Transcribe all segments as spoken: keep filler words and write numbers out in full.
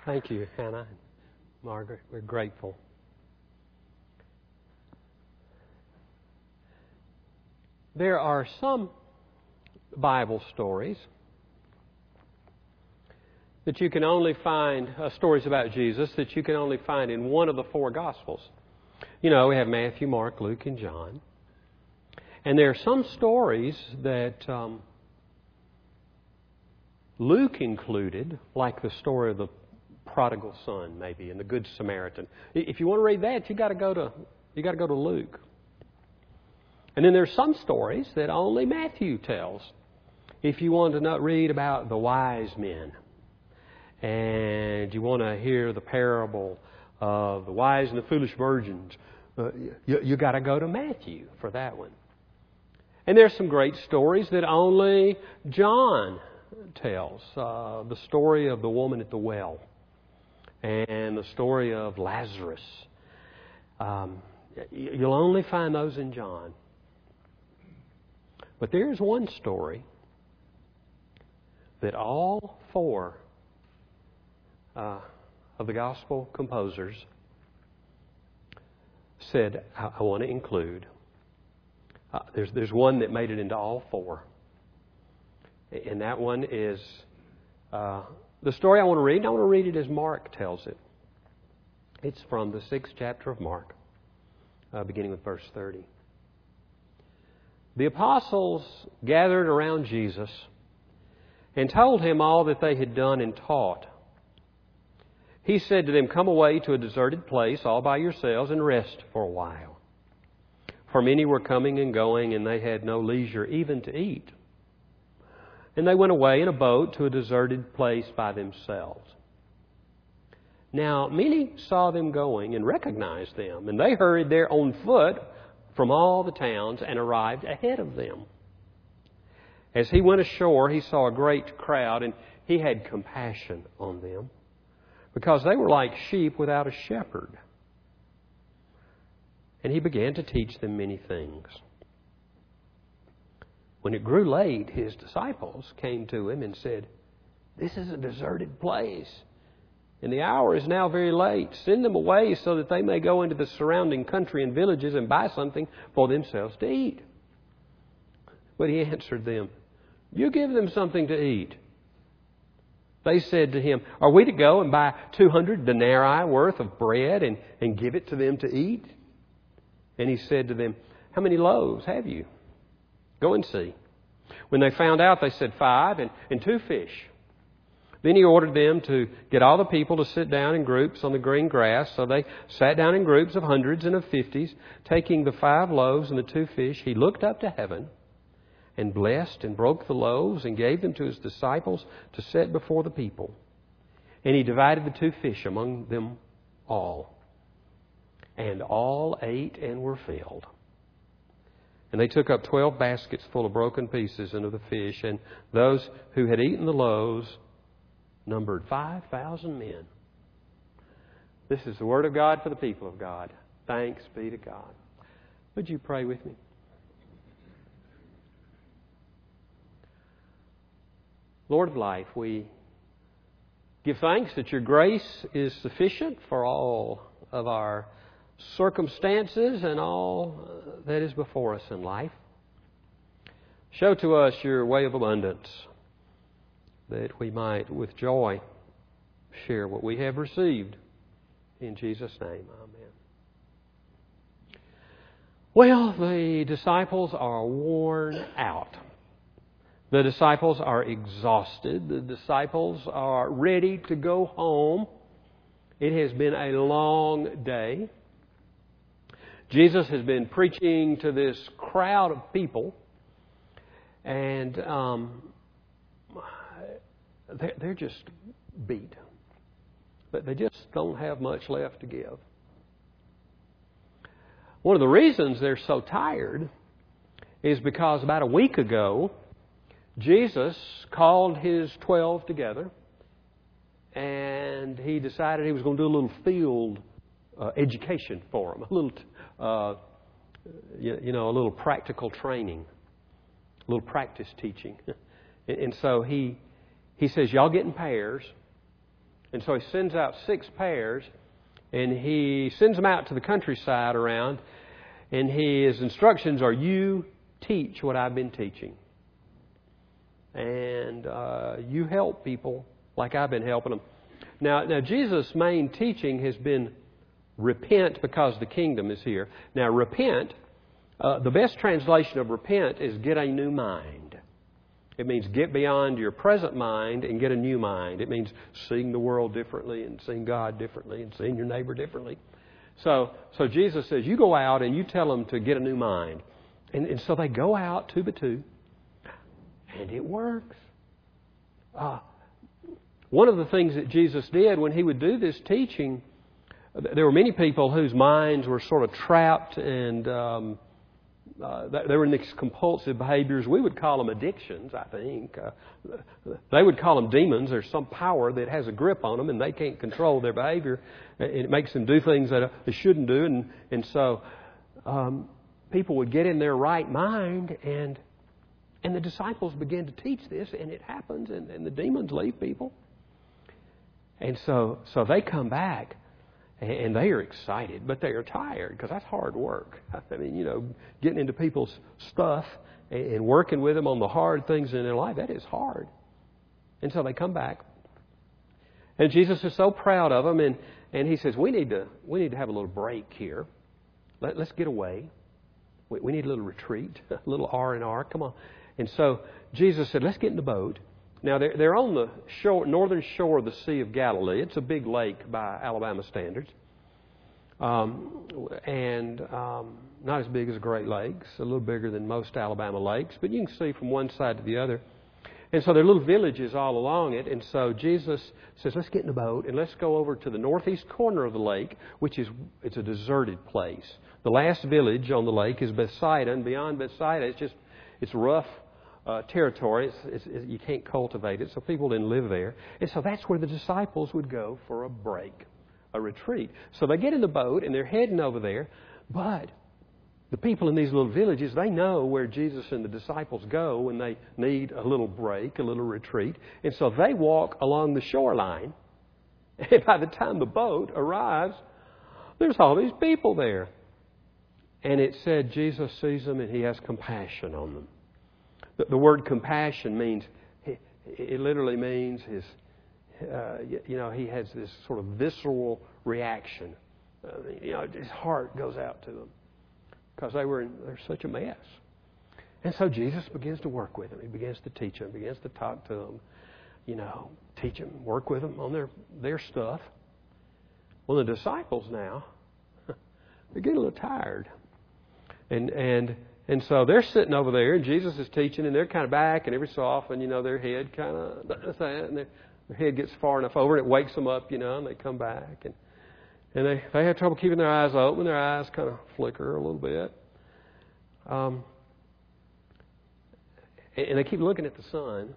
Thank you, Hannah and Margaret. We're grateful. There are some Bible stories that you can only find, uh, stories about Jesus, that you can only find in one of the four Gospels. You know, we have Matthew, Mark, Luke, and John. And there are some stories that um, Luke included, like the story of the prodigal son, maybe, and the Good Samaritan. If you want to read that, you got to go to you got to go to Luke. And then there's some stories that only Matthew tells. If you want to not read about the wise men, and you want to hear the parable of the wise and the foolish virgins, uh, you, you got to go to Matthew for that one. And there's some great stories that only John tells. Uh, the story of the woman at the well, and the story of Lazarus. Um, you'll only find those in John. But there's one story that all four uh, of the gospel composers said, I, I want to include. Uh, there's, there's one that made it into all four. And that one is uh, the story I want to read. And I want to read it as Mark tells it. It's from the sixth chapter of Mark, uh, beginning with verse thirty. The apostles gathered around Jesus and told him all that they had done and taught. He said to them, "Come away to a deserted place all by yourselves and rest for a while." For many were coming and going, and they had no leisure even to eat. And they went away in a boat to a deserted place by themselves. Now many saw them going and recognized them, and they hurried there on foot from all the towns and arrived ahead of them. As he went ashore, he saw a great crowd, and he had compassion on them, because they were like sheep without a shepherd. And he began to teach them many things. When it grew late, his disciples came to him and said, "This is a deserted place, and the hour is now very late. Send them away so that they may go into the surrounding country and villages and buy something for themselves to eat." But he answered them, "You give them something to eat." They said to him, "Are we to go and buy two hundred denarii worth of bread and, and give it to them to eat?" And he said to them, "How many loaves have you? Go and see." When they found out, they said, "Five and, and two fish." Then he ordered them to get all the people to sit down in groups on the green grass. So they sat down in groups of hundreds and of fifties. Taking the five loaves and the two fish, he looked up to heaven and blessed and broke the loaves and gave them to his disciples to set before the people. And he divided the two fish among them all. And all ate and were filled. And they took up twelve baskets full of broken pieces and of the fish. And those who had eaten the loaves numbered five thousand men. This is the word of God for the people of God. Thanks be to God. Would you pray with me? Lord of life, we give thanks that your grace is sufficient for all of our circumstances and all that is before us in life. Show to us your way of abundance, that we might with joy share what we have received. In Jesus' name, amen. Well, the disciples are worn out. The disciples are exhausted. The disciples are ready to go home. It has been a long day. Jesus has been preaching to this crowd of people, and um, they're, they're just beat. But they just don't have much left to give. One of the reasons they're so tired is because about a week ago, Jesus called his twelve together, and he decided he was going to do a little field uh, education for them, a little, uh, you, you know, a little practical training, a little practice teaching. And so he he says, "Y'all get in pairs, And so he sends out six pairs, and he sends them out to the countryside around, and his instructions are, you teach what I've been teaching. And uh, you help people like I've been helping them. Now, now Jesus' main teaching has been repent because the kingdom is here. Now, repent, uh, the best translation of repent is get a new mind. It means get beyond your present mind and get a new mind. It means seeing the world differently and seeing God differently and seeing your neighbor differently. So, so Jesus says, you go out and you tell them to get a new mind. And, and so they go out two by two, and it works. Uh, one of the things that Jesus did when He would do this teaching, there were many people whose minds were sort of trapped and um, uh, they were in these compulsive behaviors. We would call them addictions, I think. Uh, they would call them demons. There's some power that has a grip on them and they can't control their behavior. And it makes them do things that they shouldn't do. And, and so um, people would get in their right mind, and and the disciples began to teach this, and it happens, and, and the demons leave people. And so so they come back. And they are excited, but they are tired because that's hard work. I mean, you know, getting into people's stuff and working with them on the hard things in their life, that is hard. And so they come back. And Jesus is so proud of them, and, and He says, we need to we need to have a little break here. Let, let's get away. We, we need a little retreat, a little R and R. Come on. And so Jesus said, let's get in the boat. Now, they're, they're on the shore, northern shore of the Sea of Galilee. It's a big lake by Alabama standards. Um, and um, not as big as the Great Lakes, a little bigger than most Alabama lakes. But you can see from one side to the other. And so there are little villages all along it. And so Jesus says, let's get in the boat and let's go over to the northeast corner of the lake, which is it's a deserted place. The last village on the lake is Bethsaida. And beyond Bethsaida, it's just it's rough Uh, territory. It's, it's, it's, you can't cultivate it, so people didn't live there. And so that's where the disciples would go for a break, a retreat. So they get in the boat and they're heading over there. But the people in these little villages, they know where Jesus and the disciples go when they need a little break, a little retreat. And so they walk along the shoreline. And by the time the boat arrives, there's all these people there. And it said Jesus sees them and He has compassion on them. The word compassion means, it literally means his, uh, you know, he has this sort of visceral reaction. Uh, you know, his heart goes out to them because they were in, they're such a mess. And so Jesus begins to work with them. He begins to teach them, begins to talk to them, you know, teach them, work with them on their, their stuff. Well, the disciples now, they're getting a little tired. And, and, And so they're sitting over there, and Jesus is teaching, and they're kind of back, and every so often, you know, their head kind of does that, and their, their head gets far enough over, and it wakes them up, you know, and they come back. And, and they, they have trouble keeping their eyes open. Their eyes kind of flicker a little bit. Um, and they keep looking at the sun.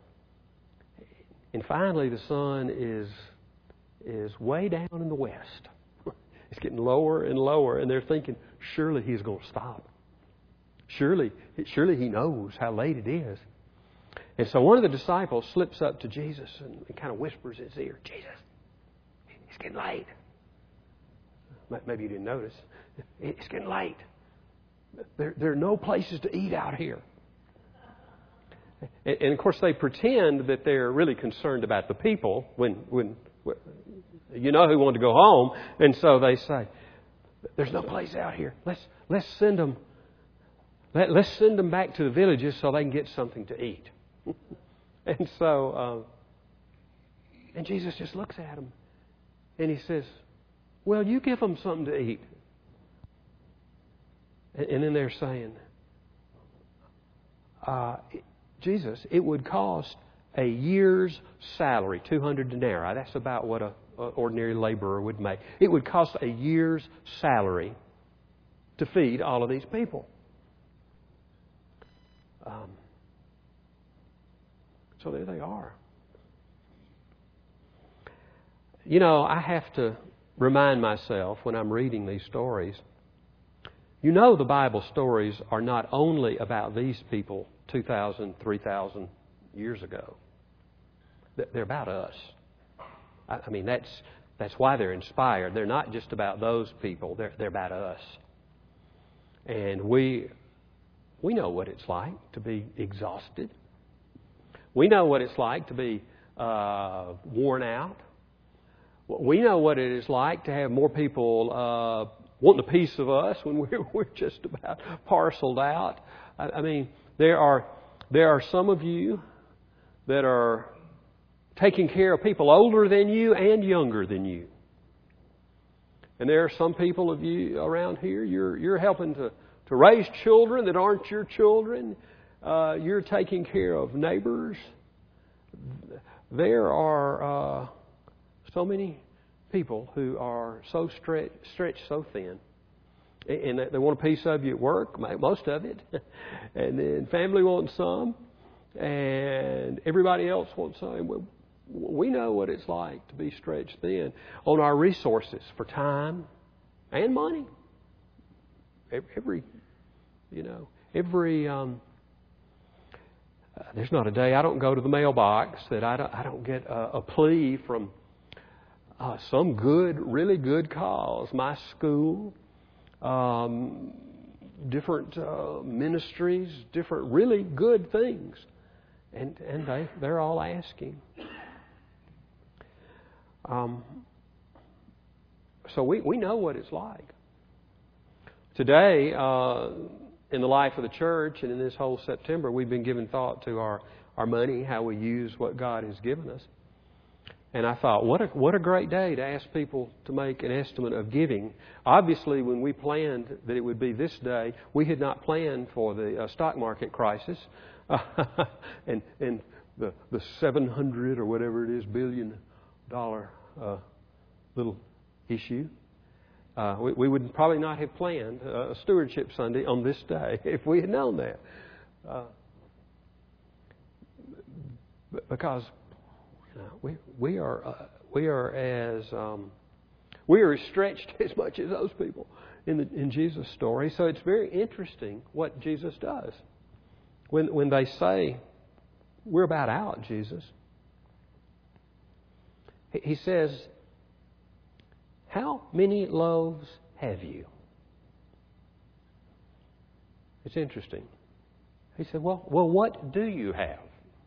And finally, the sun is is way down in the west. It's getting lower and lower, and they're thinking, surely He's going to stop. Surely, surely He knows how late it is. And so one of the disciples slips up to Jesus and, and kind of whispers in his ear, Jesus, it's getting late. Maybe you didn't notice. It's getting late. There, there are no places to eat out here. And, and of course they pretend that they're really concerned about the people when, when, when you know who want to go home. And so they say, there's no place out here. Let's, let's send them Let, let's send them back to the villages so they can get something to eat. And so, uh, and Jesus just looks at them and He says, well, you give them something to eat. And, and then they're saying, uh, Jesus, it would cost a year's salary, two hundred denarii. That's about what an ordinary laborer would make. It would cost a year's salary to feed all of these people. Um, so there they are. You know, I have to remind myself when I'm reading these stories, you know the Bible stories are not only about these people two thousand, three thousand years ago. They're about us. I, I mean, that's that's why they're inspired. They're not just about those people. They're they're about us. And we we know what it's like to be exhausted. We know what it's like to be uh, worn out. We know what it is like to have more people uh, wanting a piece of us when we're, we're just about parceled out. I, I mean, there are there are some of you that are taking care of people older than you and younger than you. And there are some people of you around here, you're you're helping to, to raise children that aren't your children. Uh, you're taking care of neighbors. There are uh, so many people who are so stretched, stretched so thin. And they want a piece of you at work, most of it. And then family wants some. And everybody else wants some. We know what it's like to be stretched thin on our resources for time and money. Every, you know, every... Um, Uh, there's not a day I don't go to the mailbox that I don't, I don't get a, a plea from uh, some good, really good cause. My school, um, different uh, ministries, different really good things. And, and they, they're all asking. Um, so we, we know what it's like. Today... Uh, In the life of the church and in this whole September, we've been giving thought to our, our money, how we use what God has given us. And I thought, what a, what a great day to ask people to make an estimate of giving. Obviously, when we planned that it would be this day, we had not planned for the uh, stock market crisis and, and the, the seven hundred or whatever it is billion dollar uh, little issue. Uh, we, we would probably not have planned a Stewardship Sunday on this day if we had known that. Uh, because you know, we we are uh, we are as um, we are as stretched as much as those people in the in Jesus' story. So it's very interesting what Jesus does when when they say, "We're about out, Jesus." He says, "How many loaves have you?" It's interesting. He said, well, well, what do you have?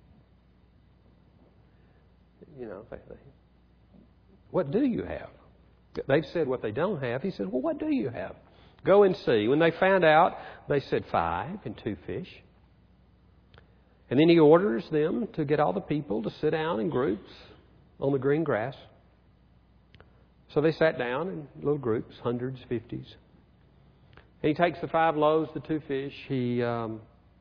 You know, they, they, what do you have? They've said what they don't have. He said, well, what do you have? Go and see. When they found out, they said five and two fish. And then he orders them to get all the people to sit down in groups on the green grass. So they sat down in little groups, hundreds, fifties. And he takes the five loaves, the two fish. He um,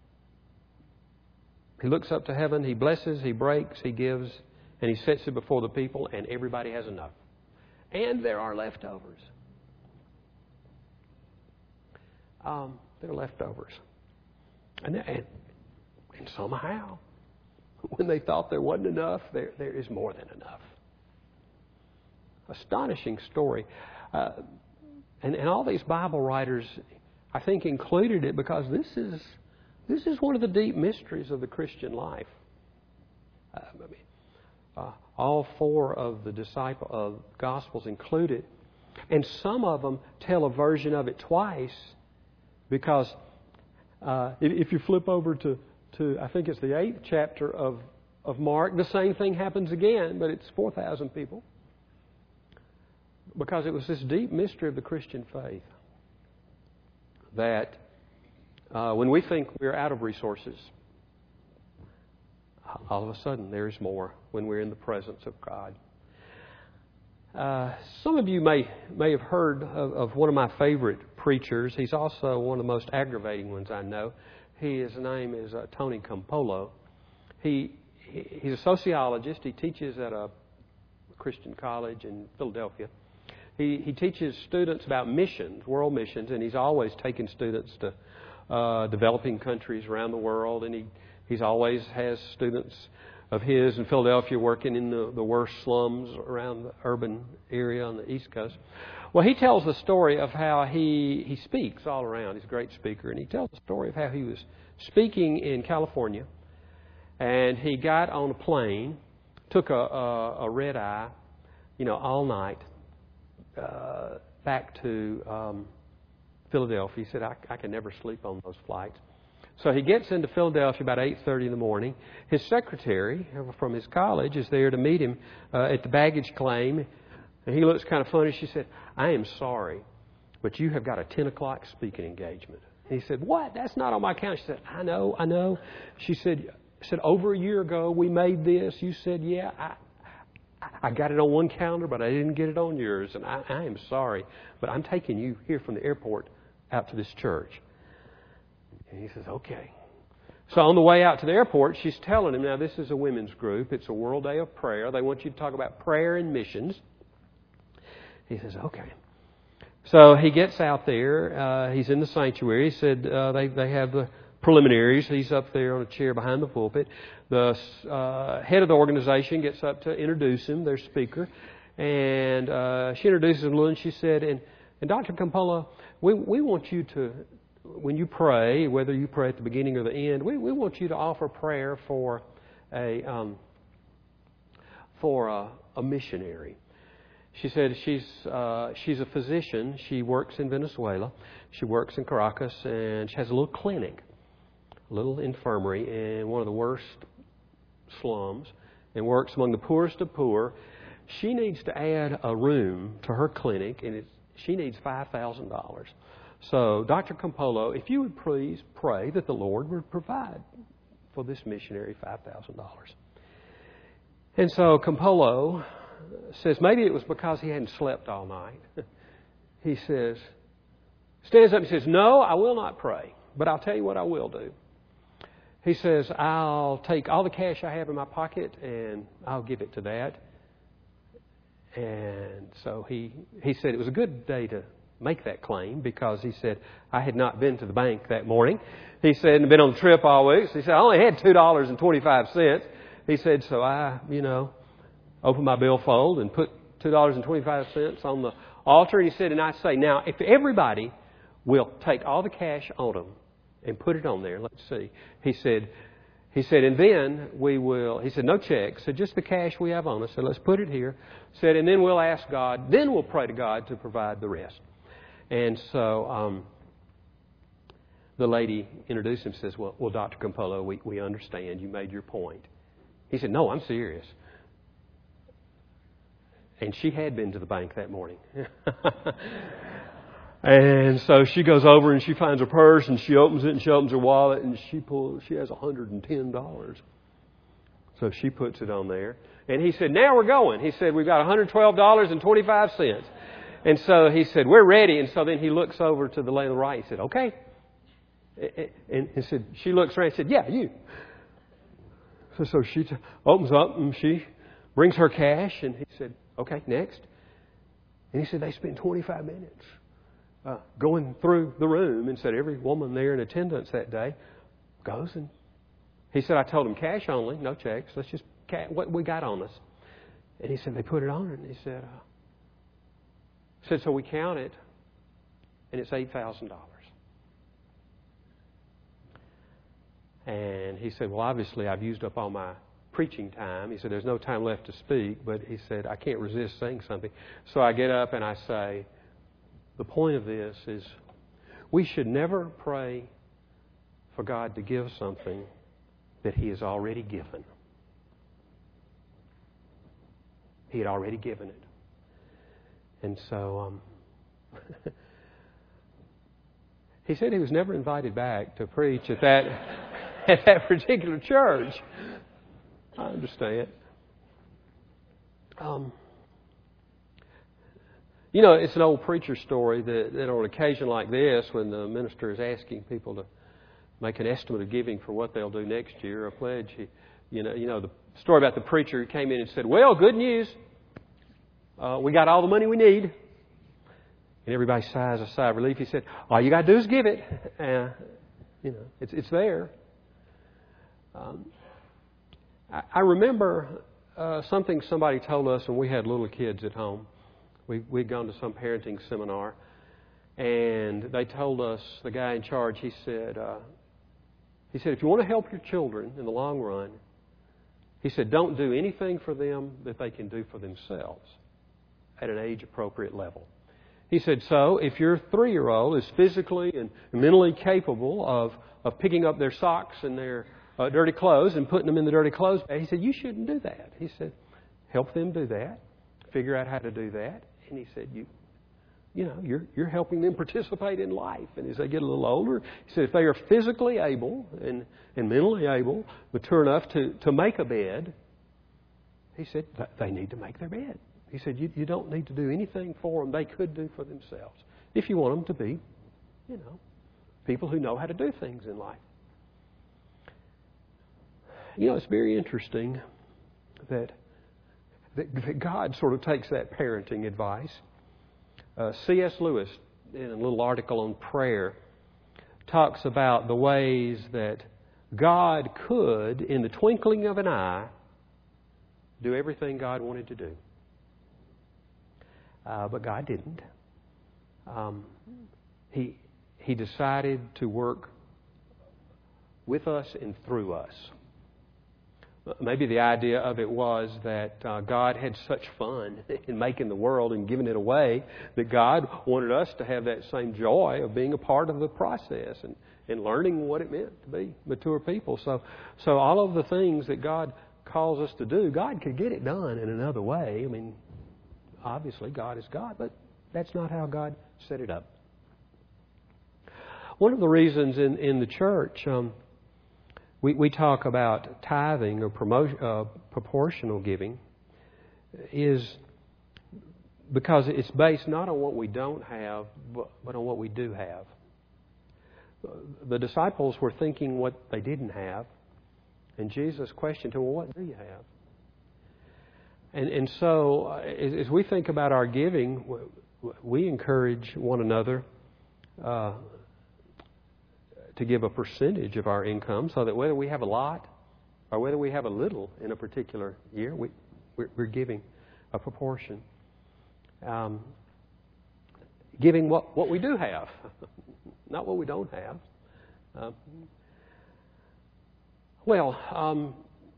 he looks up to heaven. He blesses. He breaks. He gives. And he sets it before the people. And everybody has enough. And there are leftovers. Um, there are leftovers. And, and, and somehow, when they thought there wasn't enough, there there is more than enough. Astonishing story. Uh, and, and all these Bible writers, I think, included it because this is this is one of the deep mysteries of the Christian life. Uh, I mean, uh, all four of the disciple of Gospels include it. And some of them tell a version of it twice because uh, if, if you flip over to, to, I think it's the eighth chapter of, of Mark, the same thing happens again, but it's four thousand people. Because it was this deep mystery of the Christian faith that uh, when we think we're out of resources, all of a sudden there is more when we're in the presence of God. Uh, some of you may may have heard of, of one of my favorite preachers. He's also one of the most aggravating ones I know. He, his name is uh, Tony Campolo. He, he he's a sociologist. He teaches at a Christian college in Philadelphia. He, he teaches students about missions, world missions, and he's always taking students to uh, developing countries around the world. And he he's always has students of his in Philadelphia working in the, the worst slums around the urban area on the East Coast. Well, he tells the story of how he, he speaks all around. He's a great speaker. And he tells the story of how he was speaking in California. And he got on a plane, took a, a, a red eye, you know, all night uh, back to um, Philadelphia. He said, I, I can never sleep on those flights. So he gets into Philadelphia about eight thirty in the morning. His secretary from his college is there to meet him uh, at the baggage claim. And he looks kind of funny. She said, I am sorry, but you have got a ten o'clock speaking engagement. And he said, what? That's not on my calendar. She said, I know, I know. She said, said over a year ago we made this. You said, yeah, I, I got it on one calendar, but I didn't get it on yours. And I, I am sorry, but I'm taking you here from the airport out to this church. And he says, okay. So on the way out to the airport, she's telling him, now this is a women's group. It's a World Day of Prayer. They want you to talk about prayer and missions. He says, okay. So he gets out there. Uh, he's in the sanctuary. He said uh, they, they have the preliminaries. He's up there on a chair behind the pulpit. The uh, head of the organization gets up to introduce him, their speaker. And uh, she introduces him a little, and she said, and, and Doctor Campolo, we, we want you to... when you pray, whether you pray at the beginning or the end, we, we want you to offer prayer for a um, for a, a missionary. She said she's uh, she's a physician. She works in Venezuela. She works in Caracas, and she has a little clinic, a little infirmary in one of the worst slums, and works among the poorest of poor. She needs to add a room to her clinic, and it's, she needs five thousand dollars. So, Doctor Campolo, if you would please pray that the Lord would provide for this missionary five thousand dollars. And so Campolo says maybe it was because he hadn't slept all night. He says, stands up and says, no, I will not pray, but I'll tell you what I will do. He says, I'll take all the cash I have in my pocket and I'll give it to that. And so he, he said it was a good day to make that claim because he said, I had not been to the bank that morning. He said, and been on the trip all week. So he said, I only had two dollars and twenty-five cents. He said, so I, you know, opened my billfold and put two dollars and twenty-five cents on the altar. And he said, and I say, now, if everybody will take all the cash on them and put it on there, let's see. He said, he said, and then we will, he said, no checks. So just the cash we have on us. So let's put it here. Said, and then we'll ask God, then we'll pray to God to provide the rest. And so um, the lady introduced him and says, well, well, Doctor Campolo, we, we understand. You made your point. He said, no, I'm serious. And she had been to the bank that morning. And so she goes over and she finds her purse and she opens it and she opens her wallet and she pulls, she has one hundred ten dollars. So she puts it on there. And he said, now we're going. He said, we've got one hundred twelve dollars and twenty-five cents. And so he said, we're ready. And so then he looks over to the lady on the right. He said, okay. And he said, she looks around and said, yeah, you. So, so she t- opens up and she brings her cash. And he said, okay, next. And he said, they spent twenty-five minutes uh, going through the room. And said, every woman there in attendance that day goes. And he said, I told them cash only, no checks. Let's just, cash, what we got on us. And he said, they put it on. And he said, uh, said, so we count it, and it's eight thousand dollars. And he said, well, obviously, I've used up all my preaching time. He said, there's no time left to speak, but he said, I can't resist saying something. So I get up and I say, the point of this is we should never pray for God to give something that He has already given. He had already given it. And so um, he said he was never invited back to preach at that at that particular church. I understand. Um, you know, it's an old preacher story that, that on an occasion like this, when the minister is asking people to make an estimate of giving for what they'll do next year, a pledge, he, you know, you know the story about the preacher who came in and said, well, good news. Uh, we got all the money we need. And everybody sighs a sigh of relief. He said, all you got to do is give it. Uh, you know, it's it's there. Um, I, I remember uh, something somebody told us when we had little kids at home. We, we'd gone to some parenting seminar. And they told us, the guy in charge, he said, uh, he said, if you want to help your children in the long run, he said, don't do anything for them that they can do for themselves. at an age-appropriate level. He said, so if your three-year-old is physically and mentally capable of, of picking up their socks and their uh, dirty clothes and putting them in the dirty clothes bag, he said, you shouldn't do that. He said, help them do that. Figure out how to do that. And he said, you you know, you're, you're helping them participate in life. And as they get a little older, he said, if they are physically able and, and mentally able, mature enough to, to make a bed, he said, they need to make their bed. He said, you, you don't need to do anything for them they could do for themselves. If you want them to be, you know, people who know how to do things in life. You know, it's very interesting that, that, that God sort of takes that parenting advice. Uh, C S Lewis, in a little article on prayer, talks about the ways that God could, in the twinkling of an eye, do everything God wanted to do. Uh, but God didn't. Um, he, he decided to work with us and through us. Maybe the idea of it was that uh, God had such fun in making the world and giving it away that God wanted us to have that same joy of being a part of the process and, and learning what it meant to be mature people. So, so all of the things that God calls us to do, God could get it done in another way. I mean, obviously God is God, but that's not how God set it up. One of the reasons in, in the church... Um, We, we talk about tithing or promotion, uh, proportional giving is because it's based not on what we don't have, but, but on what we do have. The disciples were thinking what they didn't have, and Jesus questioned them, well, what do you have? And, and so as, as we think about our giving, we encourage one another uh, to give a percentage of our income so that whether we have a lot or whether we have a little in a particular year, we, we're, we're giving a proportion. Um, giving what, what we do have, not what we don't have. Uh, well, um,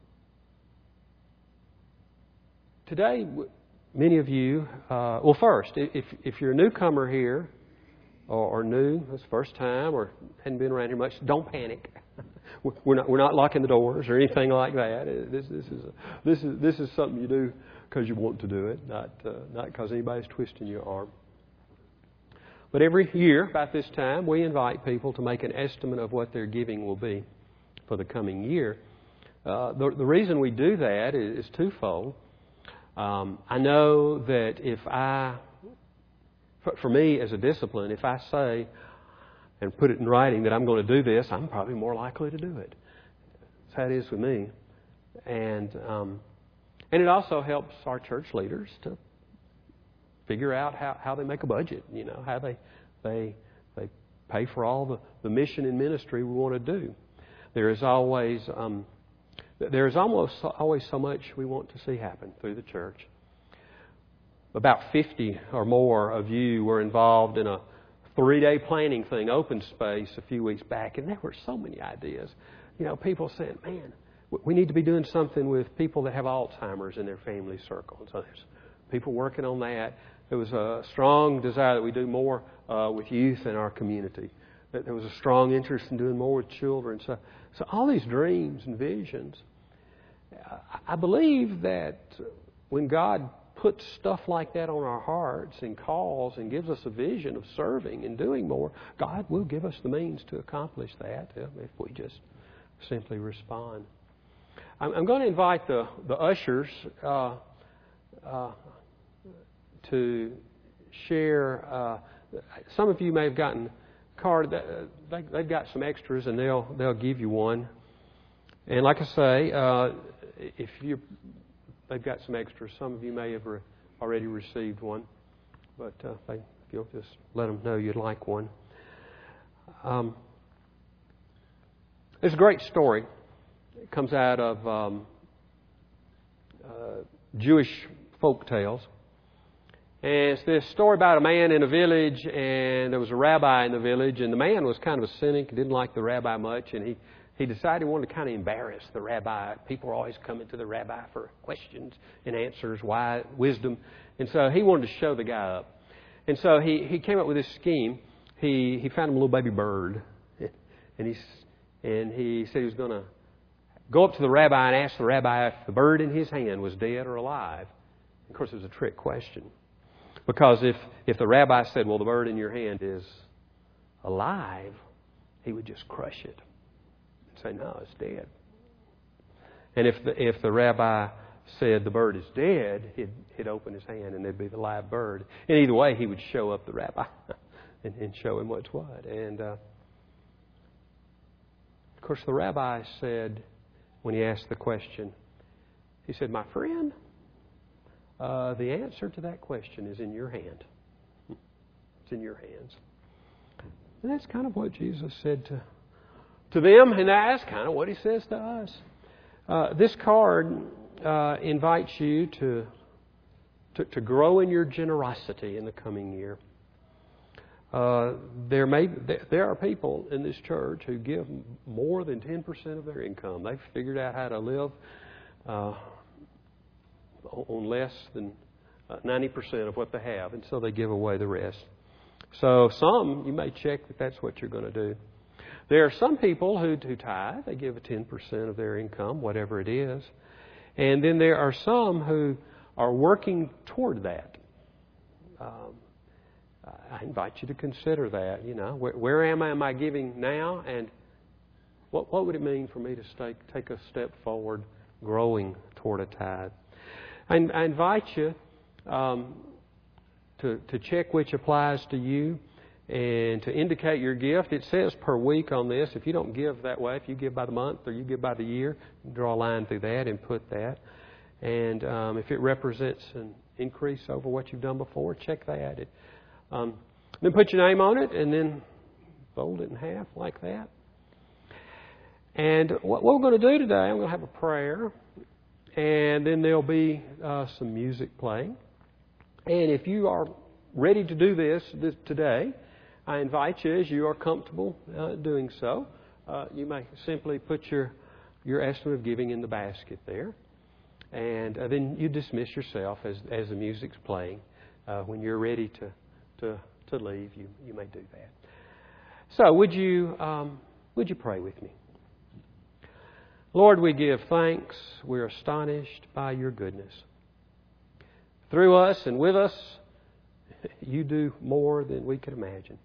today, many of you, uh, well, first, if, if you're a newcomer here, Or, or new, this first time, or hadn't been around here much, don't panic. We're not we're not locking the doors or anything like that. This this is a, this is this is something you do because you want to do it, not uh, not because anybody's twisting your arm. But every year about this time, we invite people to make an estimate of what their giving will be for the coming year. Uh, the, the reason we do that is, is twofold. Um, I know that if I For me, as a discipline, if I say and put it in writing that I'm going to do this, I'm probably more likely to do it. That's how it is with me. And um, and it also helps our church leaders to figure out how, how they make a budget, you know, how they they they pay for all the, the mission and ministry we want to do. There is always um, there is almost always so much we want to see happen through the church. About fifty or more of you were involved in a three-day planning thing, Open Space, a few weeks back, and there were so many ideas. You know, people saying, man, we need to be doing something with people that have Alzheimer's in their family circle. And so there's people working on that. There was a strong desire that we do more uh, with youth in our community. That there was a strong interest in doing more with children. So, so all these dreams and visions. I believe that when God puts stuff like that on our hearts and calls and gives us a vision of serving and doing more, God will give us the means to accomplish that if we just simply respond. I'm going to invite the, the ushers uh, uh, to share. Uh, some of you may have gotten a card. They, they've got some extras, and they'll they'll give you one. And like I say, uh, if you they've got some extras. Some of you may have re- already received one, but uh, they, if you'll just let them know you'd like one. Um, there's a great story. It comes out of um, uh, Jewish folk tales. And it's this story about a man in a village, and there was a rabbi in the village, and the man was kind of a cynic, didn't like the rabbi much, and he he decided he wanted to kind of embarrass the rabbi. People were always coming to the rabbi for questions and answers, why, wisdom. And so he wanted to show the guy up. And so he, he came up with this scheme. He he found him a little baby bird. And he, and he said he was going to go up to the rabbi and ask the rabbi if the bird in his hand was dead or alive. Of course, it was a trick question. Because if, if the rabbi said, well, the bird in your hand is alive, he would just crush it and say, no, it's dead. And if the, if the rabbi said the bird is dead, he'd, he'd open his hand and there'd be the live bird. And either way, he would show up the rabbi and, and show him what's what. And, uh, of course, the rabbi said, when he asked the question, he said, my friend, uh, the answer to that question is in your hand. It's in your hands. And that's kind of what Jesus said to, to them, and that's kind of what He says to us. Uh, this card uh, invites you to, to to grow in your generosity in the coming year. Uh, there may there are people in this church who give more than ten percent of their income. They've figured out how to live uh, on less than ninety percent of what they have, and so they give away the rest. So some, you may check that that's what you're going to do. There are some people who, who tithe. They give ten percent of their income, whatever it is. And then there are some who are working toward that. Um, I invite you to consider that. You know, where, where am I? Am I giving now? And what what would it mean for me to stay, take a step forward, growing toward a tithe? I, I invite you um, to to check which applies to you and to indicate your gift. It says per week on this. If you don't give that way, if you give by the month or you give by the year, draw a line through that and put that. And um, if it represents an increase over what you've done before, check that. It, um, then put your name on it and then fold it in half like that. And what we're going to do today, I'm going to have a prayer, and then there'll be uh, some music playing. And if you are ready to do this, this today, I invite you, as you are comfortable uh, doing so, uh, you may simply put your, your estimate of giving in the basket there. And uh, then you dismiss yourself as, as the music's playing. Uh, when you're ready to, to, to leave, you, you may do that. So would you, um, would you pray with me? Lord, we give thanks. We're astonished by your goodness. Through us and with us, you do more than we can imagine.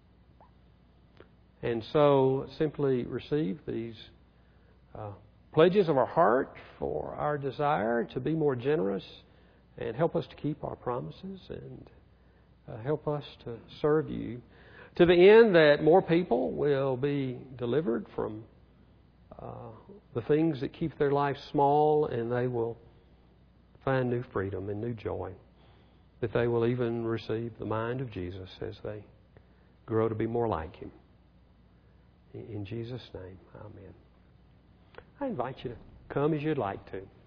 And so simply receive these uh, pledges of our heart for our desire to be more generous, and help us to keep our promises, and uh, help us to serve you to the end that more people will be delivered from uh, the things that keep their life small, and they will find new freedom and new joy. That they will even receive the mind of Jesus as they grow to be more like Him. In Jesus' name, amen. I invite you to come as you'd like to.